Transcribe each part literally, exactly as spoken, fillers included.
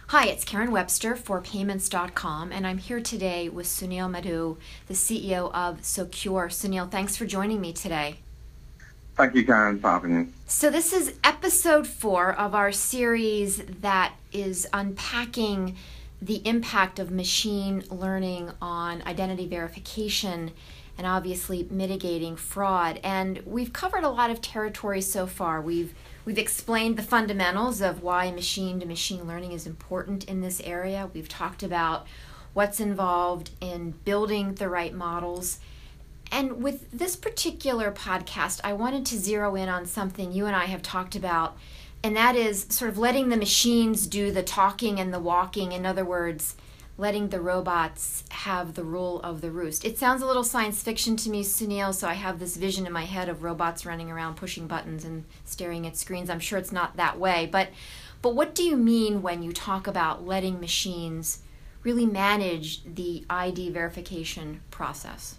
Hi, it's Karen Webster for Payments dot com, and I'm here today with Sunil Madhu, the C E O of Socure. Sunil, thanks for joining me today. Thank you, Karen, for having me. So this is episode four of our series that is unpacking the impact of machine learning on identity verification and obviously mitigating fraud. And we've covered a lot of territory so far. We've We've explained the fundamentals of why machine-to-machine learning is important in this area. We've talked about what's involved in building the right models. And with this particular podcast, I wanted to zero in on something you and I have talked about, and that is sort of letting the machines do the talking and the walking. In other words, letting the robots have the rule of the roost. It sounds a little science fiction to me, Sunil, so I have this vision in my head of robots running around pushing buttons and staring at screens. I'm sure it's not that way, but but what do you mean when you talk about letting machines really manage the I D verification process?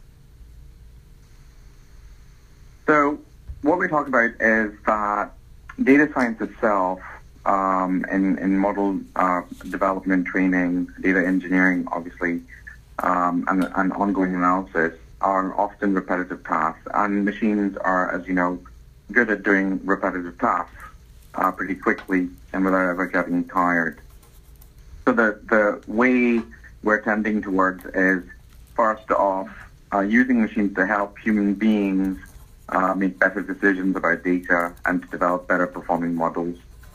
So what we talk about is that data science itself, Um, in, in model uh, development, training, data engineering, obviously, um, and, and ongoing analysis are often repetitive tasks. And machines are, as you know, good at doing repetitive tasks uh, pretty quickly and without ever getting tired. So the, the way we're tending towards is, first off, uh, using machines to help human beings uh, make better decisions about data and to develop better performing models.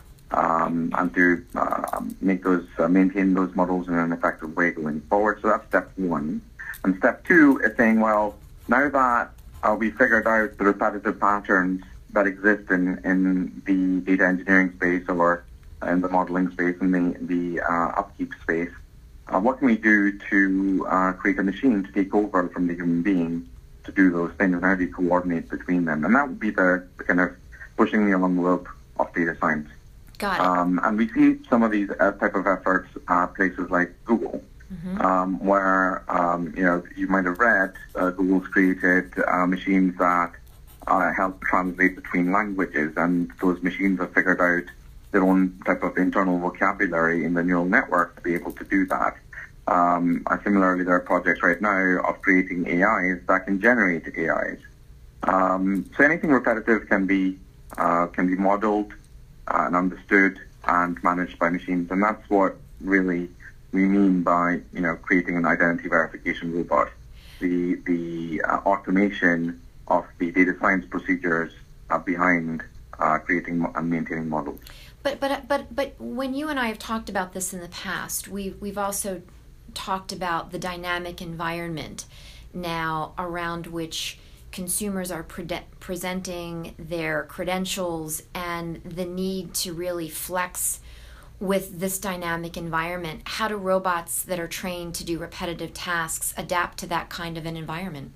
Um, and to uh, make those, uh, maintain those models in an effective way going forward. So that's step one. And step two is saying, well, now that uh, we figured out the repetitive patterns that exist in, in the data engineering space or in the modeling space and the, the uh, upkeep space, uh, what can we do to uh, create a machine to take over from the human being to do those things, and how do you coordinate between them? And that would be the, the kind of pushing the envelope of data science. Got it. Um, and we see some of these uh, type of efforts at places like Google, mm-hmm. um, where um, you know you might have read uh, Google's created uh, machines that uh, help translate between languages, and those machines have figured out their own type of internal vocabulary in the neural network to be able to do that. Um, and similarly, there are projects right now of creating A Is that can generate A Is. Um, so anything repetitive can be uh, can be modeled Uh, and understood and managed by machines, and that's what really we mean by you know creating an identity verification robot. The the uh, automation of the data science procedures uh, behind uh, creating and maintaining models. But but but but when you and I have talked about this in the past, we've we've also talked about the dynamic environment now around which consumers are pre- presenting their credentials and the need to really flex with this dynamic environment. How do robots that are trained to do repetitive tasks adapt to that kind of an environment?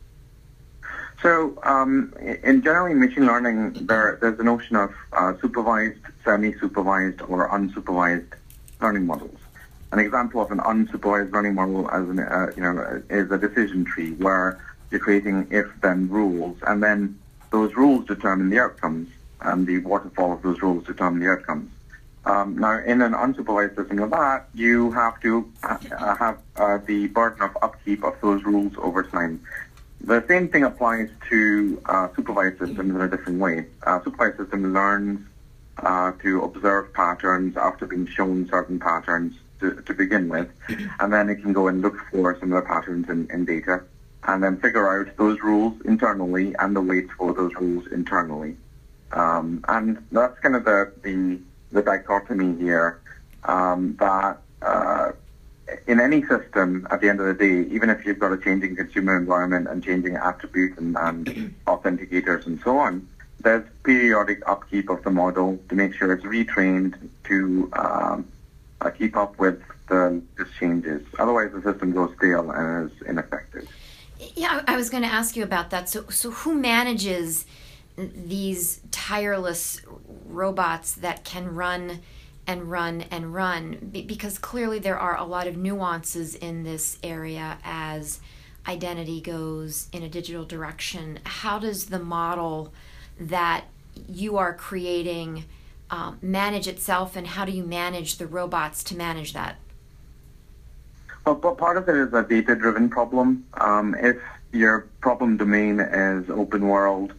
So um, in generally machine learning, there, there's a notion of uh, supervised, semi-supervised, or unsupervised learning models. An example of an unsupervised learning model as an, uh, you know, is a decision tree where you're creating if-then rules, and then those rules determine the outcomes, and the waterfall of those rules determine the outcomes. Um, now, in an unsupervised system like that, you have to uh, have uh, the burden of upkeep of those rules over time. The same thing applies to uh, supervised systems in a different way. A supervised system learns uh, to observe patterns after being shown certain patterns to, to begin with, and then it can go and look for similar patterns in, in data, and then figure out those rules internally and the weights for those rules internally. Um, and that's kind of the, the, the dichotomy here, um, that uh, in any system, at the end of the day, even if you've got a changing consumer environment and changing attributes and, and authenticators and so on, there's periodic upkeep of the model to make sure it's retrained to um, uh, keep up with the, the changes. Otherwise, the system goes stale and is ineffective. Yeah, I was going to ask you about that. So, so who manages these tireless robots that can run and run and run? Because clearly there are a lot of nuances in this area as identity goes in a digital direction. How does the model that you are creating um, manage itself, and how do you manage the robots to manage that? Well, but part of it is a data-driven problem. Um, if your problem domain is open world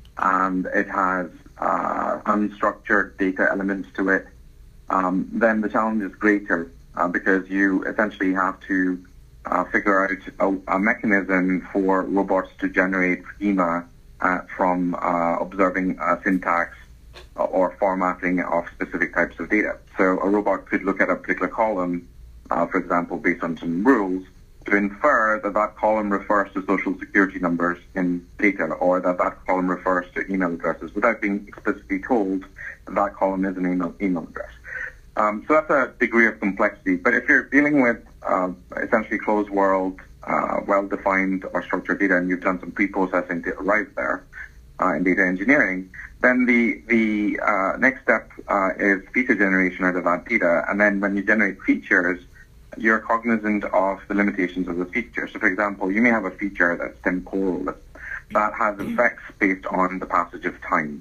and it has uh, unstructured data elements to it, um, then the challenge is greater uh, because you essentially have to uh, figure out a, a mechanism for robots to generate schema uh, from uh, observing uh, syntax or formatting of specific types of data. So a robot could look at a particular column, uh, for example, based on some rules, to infer that that column refers to social security numbers in data, or that that column refers to email addresses, without being explicitly told that that column is an email, email address. Um, so that's a degree of complexity. But if you're dealing with uh, essentially closed world, uh, well-defined or structured data, and you've done some pre-processing to arrive there uh, in data engineering, then the the uh, next step uh, is feature generation out of that data. And then when you generate features, you're cognizant of the limitations of the feature. So, for example, you may have a feature that's temporal, that, that has effects based on the passage of time.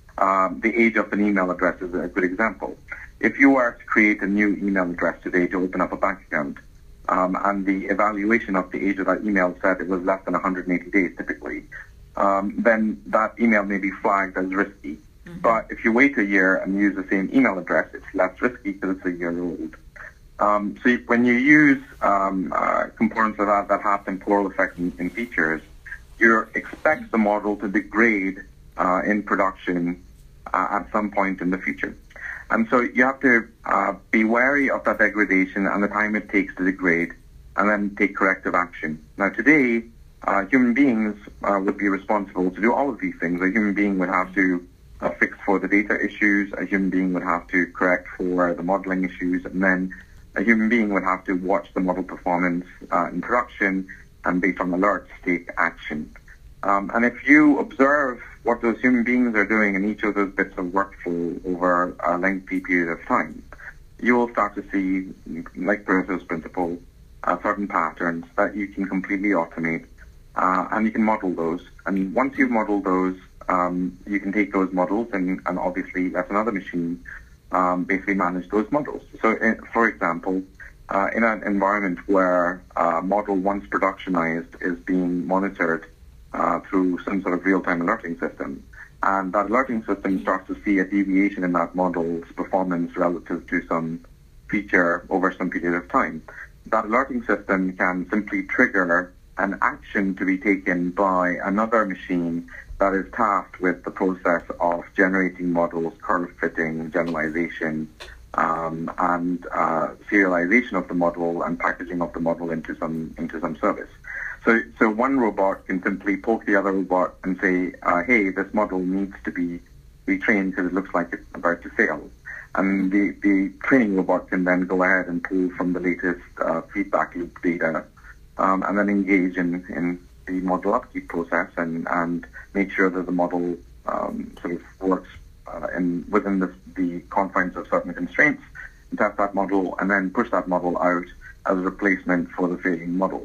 Um, the age of an email address is a good example. If you were to create a new email address today to open up a bank account, um, and the evaluation of the age of that email said it was less than one hundred eighty days typically, um, then that email may be flagged as risky. Mm-hmm. But if you wait a year and use the same email address, it's less risky because it's a year old. Um, so when you use um, uh, components of that that have temporal effects in, in features, you expect the model to degrade uh, in production uh, at some point in the future. And so you have to uh, be wary of that degradation and the time it takes to degrade, and then take corrective action. Now today, uh, human beings uh, would be responsible to do all of these things. A human being would have to uh, fix for the data issues, a human being would have to correct for the modeling issues, and then a human being would have to watch the model performance uh, in production and based on alerts take action. Um, and if you observe what those human beings are doing in each of those bits of workflow over a lengthy period of time, you will start to see, like Pareto's principle, uh, certain patterns that you can completely automate, uh, and you can model those. And once you've modeled those, um, you can take those models and, and obviously that's another machine Um, basically manage those models. So, in, for example, uh, in an environment where a model once productionized is being monitored uh, through some sort of real-time alerting system, and that alerting system starts to see a deviation in that model's performance relative to some feature over some period of time, that alerting system can simply trigger an action to be taken by another machine that is tasked with the process of generating models, curve fitting, generalization, um, and uh, serialization of the model and packaging of the model into some into some service. So, so one robot can simply poke the other robot and say, uh, "Hey, this model needs to be retrained because it looks like it's about to fail." And the, the training robot can then go ahead and pull from the latest uh, feedback loop data, um, and then engage in in the model upkeep process and, and make sure that the model um, sort of works uh, in within the, the confines of certain constraints, and test that model, and then push that model out as a replacement for the failing model.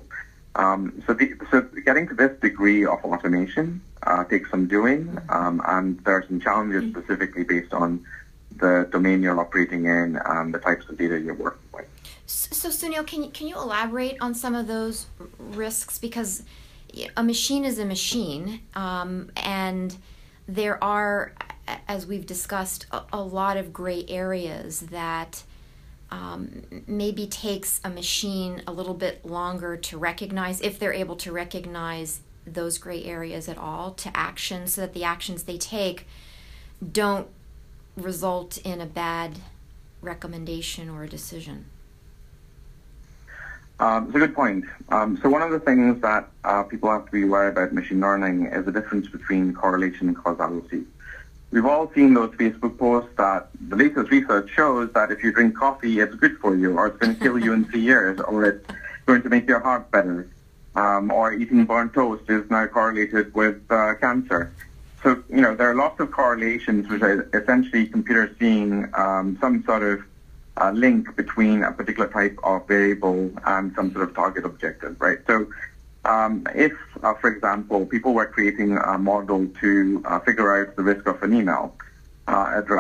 Um, so, the, so getting to this degree of automation uh, takes some doing, um, and there are some challenges specifically based on the domain you're operating in and the types of data you're working with. So, Sunil, can you, can you elaborate on some of those risks? Because a machine is a machine, um, and there are, as we've discussed, a, a lot of gray areas that um, maybe takes a machine a little bit longer to recognize, if they're able to recognize those gray areas at all, to action, so that the actions they take don't result in a bad recommendation or a decision. Um, it's a good point. Um, so one of the things that uh, people have to be aware about machine learning is the difference between correlation and causality. We've all seen those Facebook posts that the latest research shows that if you drink coffee, it's good for you, or it's going to kill you in three years, or it's going to make your heart better, um, or eating burnt toast is now correlated with uh, cancer. So, you know, there are lots of correlations which are essentially computers seeing um, some sort of uh, link between a particular type of variable and some sort of target objective, right? So um, if, uh, for example, people were creating a model to uh, figure out the risk of an email uh, address,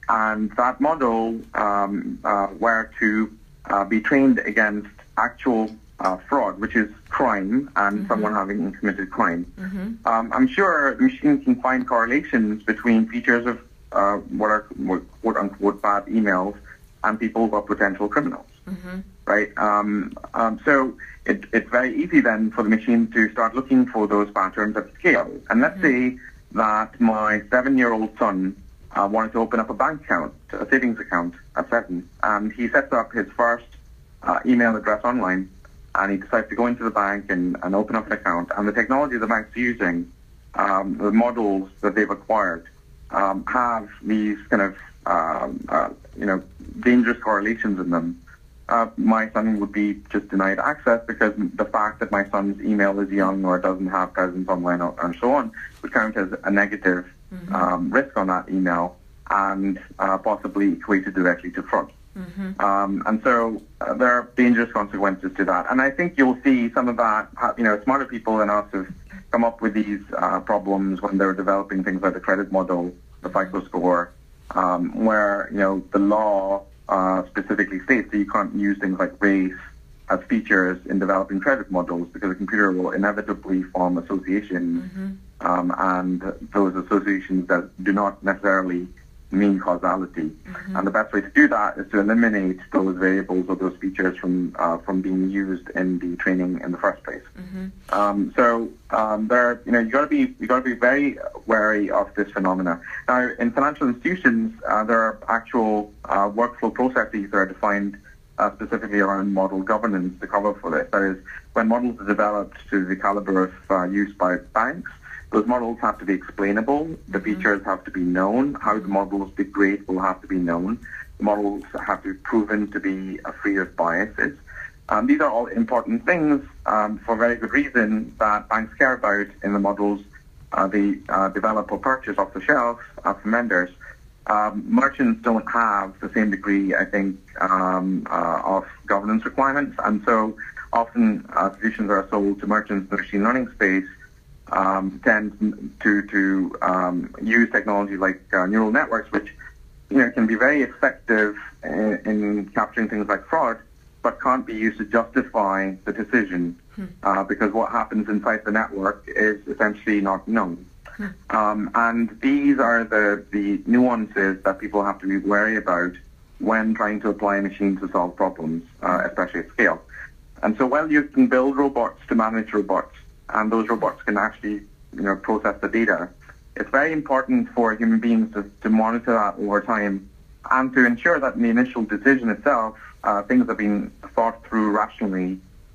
and that model um, uh, were to uh, be trained against actual uh, fraud, which is crime, and mm-hmm. someone having committed crime. Mm-hmm. Um, I'm sure the machine can find correlations between features of uh, what are quote-unquote bad emails and people who are potential criminals, mm-hmm. right? Um, um, so it, it's very easy then for the machine to start looking for those patterns at scale. And let's mm-hmm. say that my seven-year-old son uh, wanted to open up a bank account, a savings account at seven, and he sets up his first uh, email address online, and he decides to go into the bank and, and open up an account. And the technology the bank's using, um, the models that they've acquired, um, have these kind of, um, uh, you know, dangerous correlations in them. Uh, my son would be just denied access because the fact that my son's email is young or doesn't have presence online and so on would count as a negative mm-hmm. um, risk on that email and uh, possibly equated directly to fraud. Mm-hmm. Um, and so uh, there are dangerous consequences to that. And I think you'll see some of that, you know, smarter people than us have come up with these uh, problems when they're developing things like the credit model, the FICO score, um, where, you know, the law uh, specifically states that you can't use things like race as features in developing credit models because the computer will inevitably form associations, mm-hmm. um, and those associations that do not necessarily mean causality. Mm-hmm. And the best way to do that is to eliminate those variables or those features from uh, from being used in the training in the first place. Mm-hmm. Um, so um, there, you know, you got to be you got to be very wary of this phenomena. Now, in financial institutions, uh, there are actual uh, workflow processes that are defined uh, specifically around model governance to cover for this. That is, when models are developed to the caliber of uh, use by banks, those models have to be explainable. The mm-hmm. features have to be known. How the models degrade will have to be known. The models have to be proven to be uh, free of biases. Um, these are all important things um, for very good reason that banks care about in the models uh, they uh, develop or purchase off the shelf uh, from vendors. Um, merchants don't have the same degree, I think, um, uh, of governance requirements. And so often uh, solutions that are sold to merchants in the machine learning space Um, tend to to um, use technology like uh, neural networks, which you know can be very effective in, in capturing things like fraud, but can't be used to justify the decision hmm. uh, because what happens inside the network is essentially not known. Hmm. Um, and these are the the nuances that people have to be wary about when trying to apply a machine to solve problems, uh, especially at scale. And so, while you can build robots to manage robots, and those robots can actually, you know, process the data, it's very important for human beings to, to monitor that over time and to ensure that in the initial decision itself, uh, things have been thought through rationally,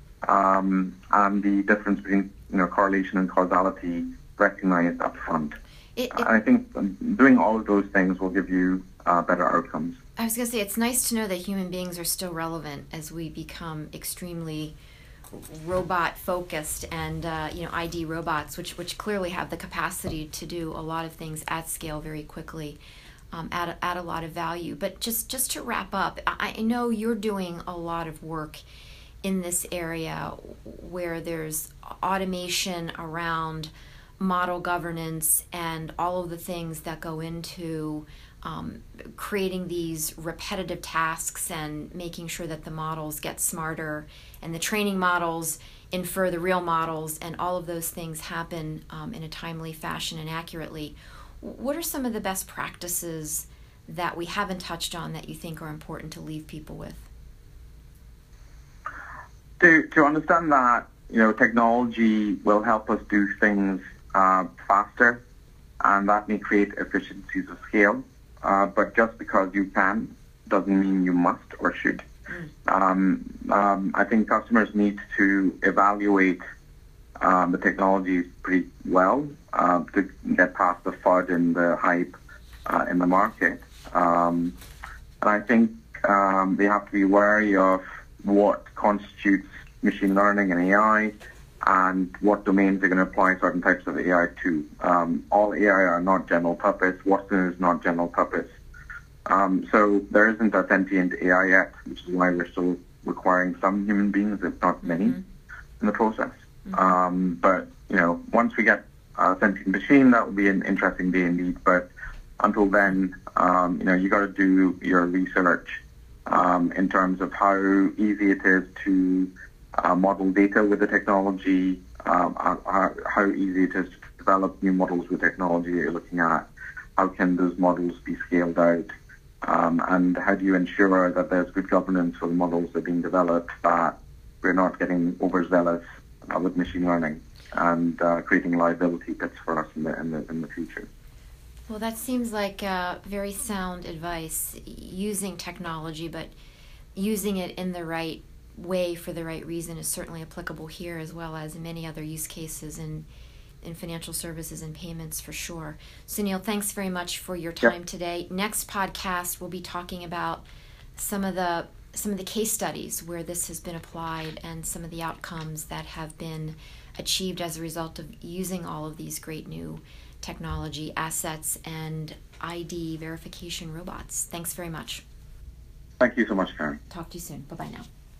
um, and the difference between, you know, correlation and causality recognized up front. It, it, and I think doing all of those things will give you uh, better outcomes. I was going to say, it's nice to know that human beings are still relevant as we become extremely robot focused and uh, you know I D robots, which which clearly have the capacity to do a lot of things at scale very quickly, um, at a, at a lot of value. But just just to wrap up, I, I know you're doing a lot of work in this area where there's automation around model governance and all of the things that go into um, creating these repetitive tasks and making sure that the models get smarter and the training models infer the real models and all of those things happen um, in a timely fashion and accurately. What are some of the best practices that we haven't touched on that you think are important to leave people with? To, to understand that, you know, technology will help us do things uh, faster, and that may create efficiencies of scale. Uh, but just because you can doesn't mean you must or should. Mm. Um, um, I think customers need to evaluate um, the technology pretty well uh, to get past the F U D and the hype uh, in the market. Um, and I think um, they have to be wary of what constitutes machine learning and A I and what domains they're going to apply certain types of A I to. Um, all A I are not general purpose. Watson is not general purpose. Um, so there isn't a sentient A I yet, which is why we're still requiring some human beings, if not many, mm-hmm. in the process. Mm-hmm. Um, but, you know, once we get a sentient machine, that will be an interesting day indeed. But until then, um, you know, you got to do your research um, in terms of how easy it is to uh, model data with the technology, um, how, how easy it is to develop new models with technology that you're looking at, how can those models be scaled out, um, and how do you ensure that there's good governance for the models that are being developed, that we're not getting overzealous uh, with machine learning and uh, creating liability pits for us in the, in the, in the future. Well, that seems like uh, very sound advice, using technology, but using it in the right way for the right reason is certainly applicable here, as well as in many other use cases in, in financial services and payments for sure. Sunil, thanks very much for your time yep. today. Next podcast, we'll be talking about some of the some of the case studies where this has been applied and some of the outcomes that have been achieved as a result of using all of these great new technology assets and I D verification robots. Thanks very much. Thank you so much, Karen. Talk to you soon. Bye-bye now.